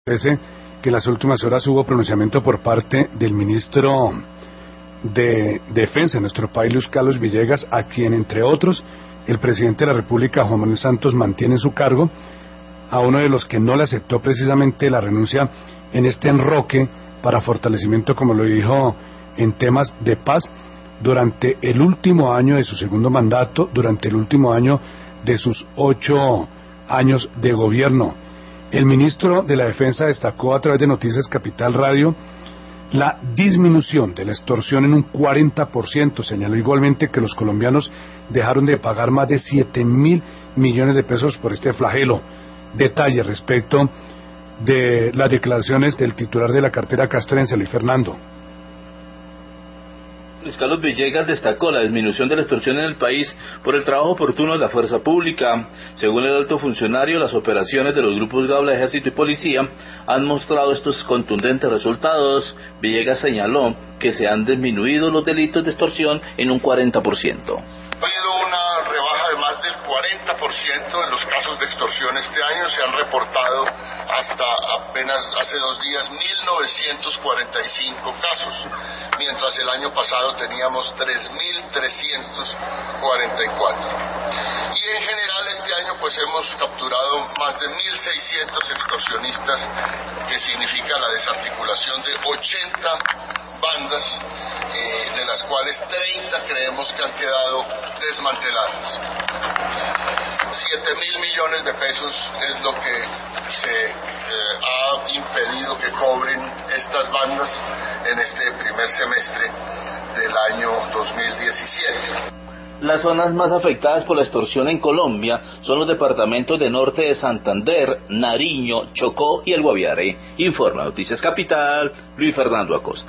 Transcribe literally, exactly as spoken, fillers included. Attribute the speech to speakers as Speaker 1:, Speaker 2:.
Speaker 1: Parece que en las últimas horas hubo pronunciamiento por parte del ministro de Defensa de nuestro país, Luis Carlos Villegas, a quien, entre otros, el presidente de la República, Juan Manuel Santos, mantiene en su cargo, a uno de los que no le aceptó precisamente la renuncia en este enroque para fortalecimiento, como lo dijo, en temas de paz, durante el último año de su segundo mandato, durante el último año de sus ocho años de gobierno. El ministro de la Defensa destacó a través de Noticias Capital Radio la disminución de la extorsión en un cuarenta por ciento. Señaló igualmente que los colombianos dejaron de pagar más de siete mil millones de pesos por este flagelo. Detalles respecto de las declaraciones del titular de la cartera castrense, Luis Fernando.
Speaker 2: Luis Carlos Villegas destacó la disminución de la extorsión en el país por el trabajo oportuno de la fuerza pública. Según el alto funcionario, las operaciones de los grupos Gabla, Ejército y Policía han mostrado estos contundentes resultados. Villegas señaló que se han disminuido los delitos de extorsión en un cuarenta por ciento.
Speaker 3: Ha habido una rebaja de más del cuarenta por ciento en los casos de extorsión este año. Se han reportado hasta apenas hace dos días mil novecientos cuarenta y cinco casos, mientras el año pasado teníamos tres mil trescientos cuarenta y cuatro. Y en general este año pues hemos capturado más de mil seiscientos extorsionistas, que significa la desarticulación de ochenta bandas, eh, de las cuales treinta creemos que han quedado desmanteladas. siete mil millones de pesos es lo que se eh, ha impedido que cobren estas bandas en este primer semestre del año dos mil diecisiete.
Speaker 2: Las zonas más afectadas por la extorsión en Colombia son los departamentos de norte de Santander, Nariño, Chocó y el Guaviare. Informa Noticias Capital, Luis Fernando Acosta.